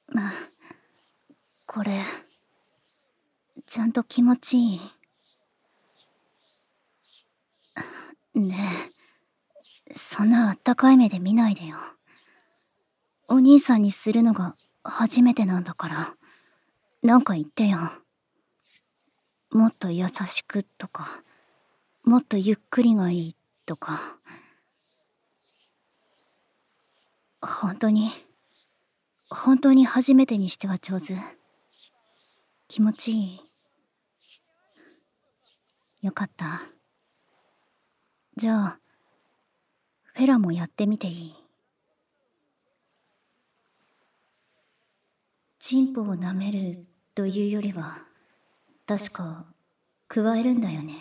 これちゃんと気持ちいい？ねえ、そんなあったかい目で見ないでよ。お兄さんにするのが初めてなんだから、なんか言ってよ。もっと優しくとか、もっとゆっくりがいいとか。本当に初めてにしては上手。気持ちいい？よかった。じゃあフェラもやってみていい？チンポを舐めるというよりは、確か加えるんだよね。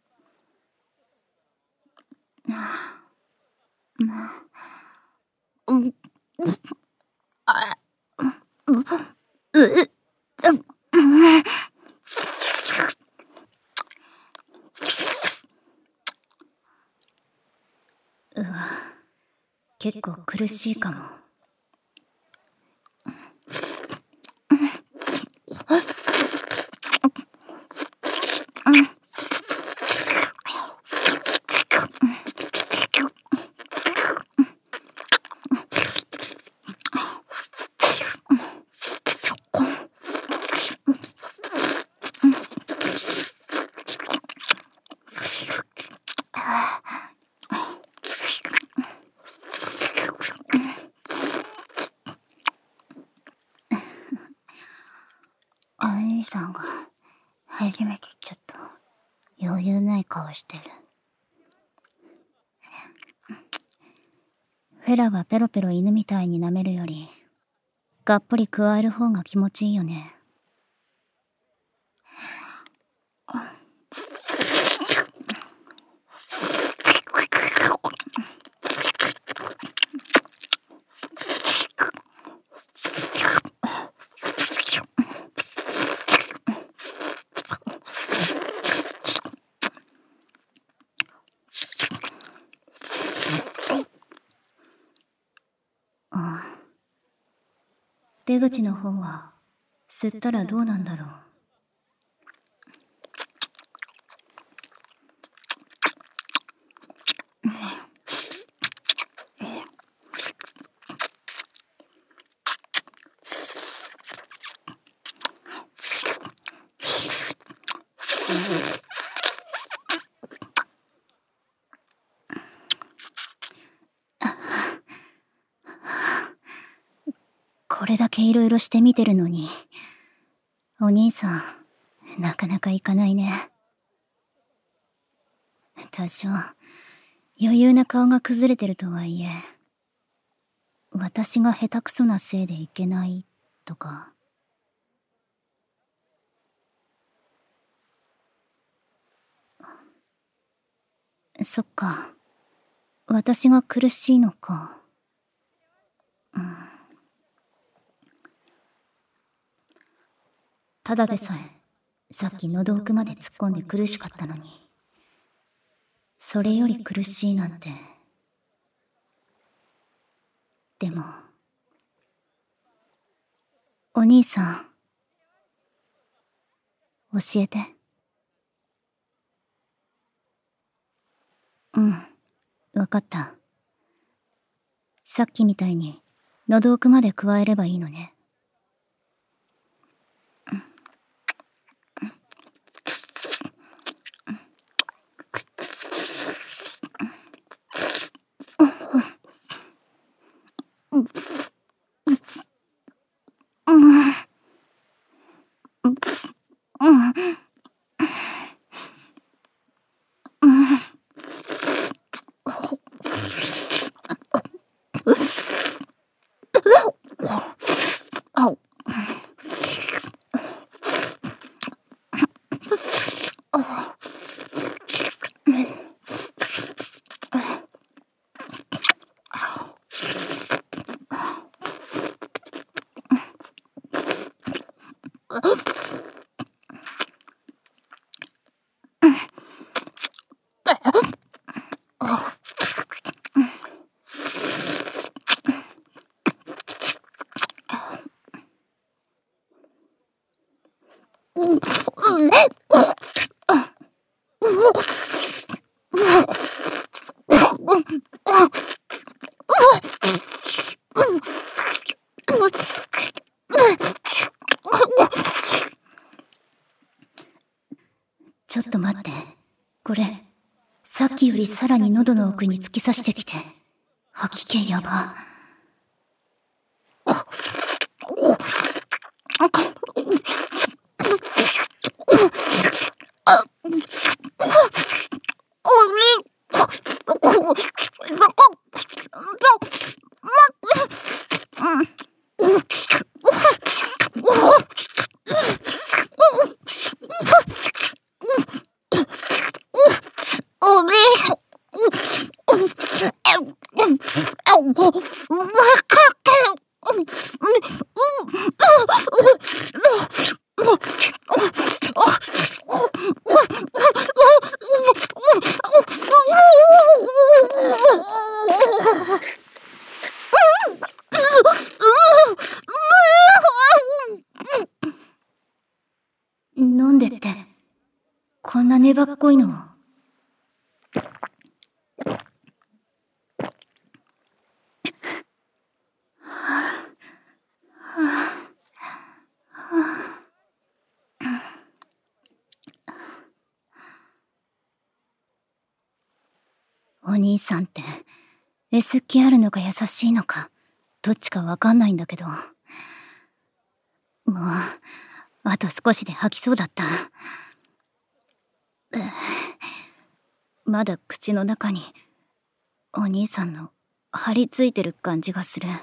うわ、結構苦しいかも。お兄さんが初めてちょっと余裕ない顔してる。フェラはペロペロ犬みたいに舐めるより、がっぽり加える方が気持ちいいよね。出口の方は吸ったらどうなんだろう。これだけいろいろしてみてるのに、お兄さんなかなかいかないね。多少余裕な顔が崩れてるとはいえ、私が下手くそなせいでいけないとか。そっか、私が苦しいのか。ただでさえさっき喉奥まで突っ込んで苦しかったのに、それより苦しいなんて。でもお兄さん、教えて。わかった。さっきみたいに喉奥まで加えればいいのね。 ちょっと待って。これ、さっきよりさらに喉の奥に突き刺してきて、吐き気やば。なんでって、こんな粘っこいの。お兄さんって S 気あるのか優しいのかどっちかわかんないんだけど、もうあと少しで吐きそうだった。まだ口の中にお兄さんの張り付いてる感じがする。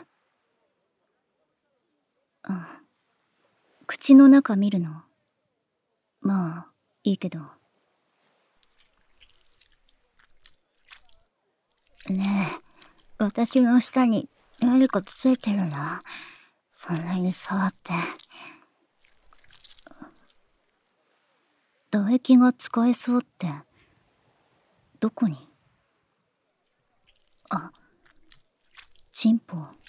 口の中見るのまあいいけど。ねえ、私の下に何かついてるな。そんなに触って。唾液が使えそうってどこに？あ、チンポ。